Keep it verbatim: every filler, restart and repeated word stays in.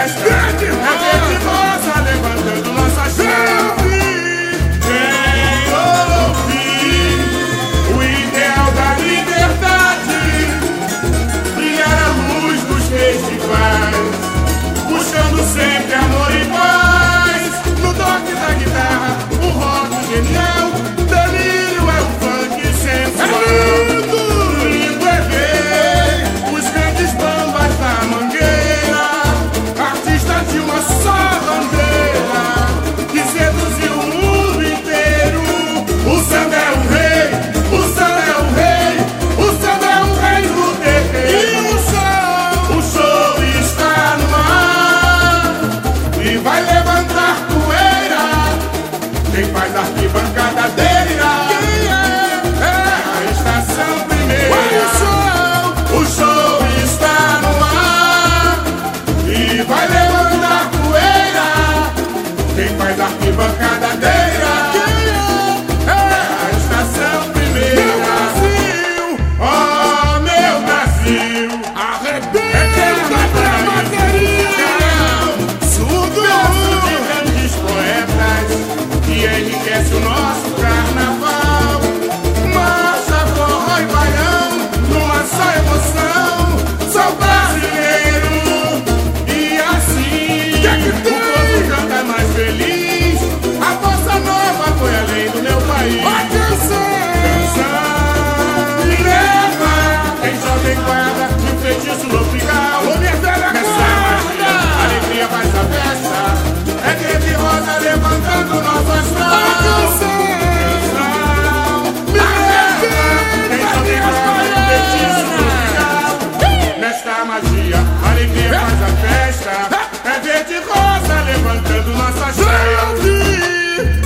festa. É verde rosa levantando nossa chave. Vem ouvir o ideal da liberdade, brilhar a luz dos festivais, buscando sempre amor e paz. No toque da guitarra, o rock genial, delírio é o funk sensual. Lindo é ver os grandes bambas da Mangueira, artistas de uma só bandeira, que seduziu o mundo inteiro. O samba é o rei, o samba é o rei, o samba é o rei do terreiro. E o show, o show está no ar e vai levantar poeira. Quem faz arquibancada dele é a estação primeira. O show está no ar e vai levantar poeira. Quem faz arquibancada dele é a estação primeira. Meu Brasil, oh meu Brasil, arrebenta a bateria. Surdo de grandes poetas que enriquece o nosso carnaval. Marcha, forró e baião numa só emoção. Sou brasileiro e assim o povo canta mais feliz. A bossa nova foi além do meu país. Atenção, me leva em jovem guarda de um feitiço tropical. Nessa magia, a alegria faz a festa. É verde rosa levantando nossas mãos. Me leva em jovem guarda de um feitiço tropical. Nesta magia, a alegria faz a festa. É verde rosa levantando nossas mãos.